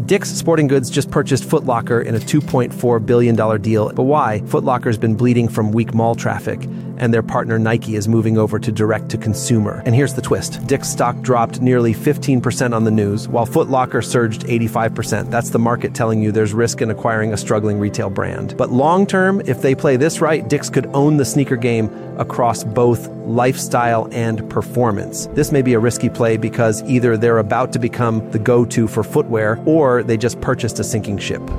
Dick's Sporting Goods just purchased Foot Locker in a $2.4 billion deal. But why? Foot Locker's been bleeding from weak mall traffic, and their partner Nike is moving over to direct-to-consumer. And here's the twist. Dick's stock dropped nearly 15% on the news, while Foot Locker surged 85%. That's the market telling you there's risk in acquiring a struggling retail brand. But long-term, if they play this right, Dick's could own the sneaker game across both lifestyle and performance. This may be a risky play because either they're about to become the go-to for footwear, or they just purchased a sinking ship.